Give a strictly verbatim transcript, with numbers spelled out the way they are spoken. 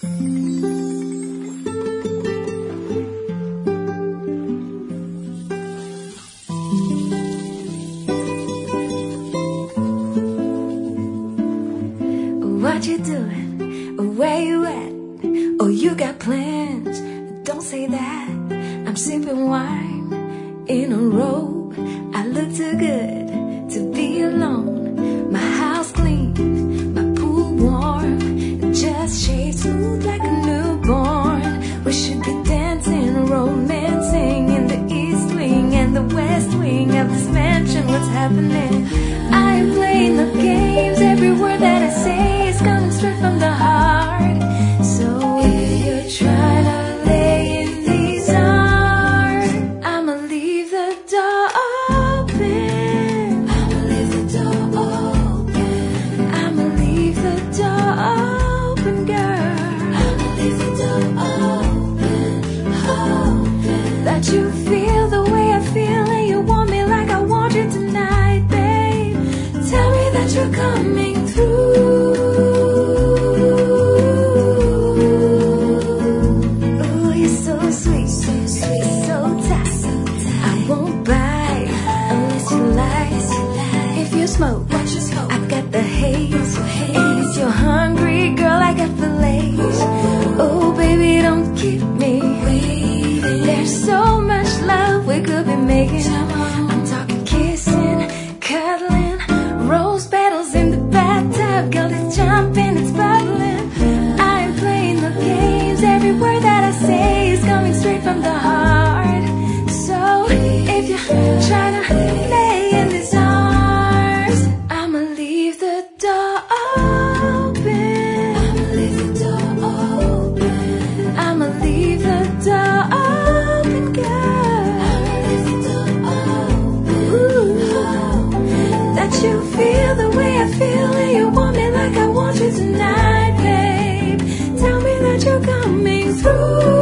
What you doing? Where you at? Oh, you got plans? Don't say that. I'm sipping wine in a robe. I look too good to be alone. My house clean, my pool warm, just shaved smooth like a newborn. We should be dancing, romancing in the east wing and the west wing of this mansion. What's happening? I ain't playing the games. Every word that I say is coming straight from the heart. So if you're trying to lay in these arms, I'ma leave the door open. I'ma leave the door open. I'ma leave the door open, girl. I'ma leave the door open, open. Let you feel the way I feel, and you want me like I want you tonight, babe. Tell me that you're coming through. Ooh, you're so sweet, so sweet, so tight. I won't bite unless you like. If you smoke, I got the haze. And if you're hungry, girl, I got fillets. Oh, baby, don't keep me waiting. There's so much love we could be making. I'm talking kissing, cuddling, rose petals in the bathtub. Girl, it's jumping, it's bubbling. I ain't playing the games. Every word that I say is coming straight from the heart. So if you try to lay in these arms, I'ma leave the door open. I'ma leave the door open. I'ma leave the door open, girl. I'ma leave the door open. Ooh, that you feel the way I feel, and you want me like I want you tonight, babe. Tell me that you're coming through.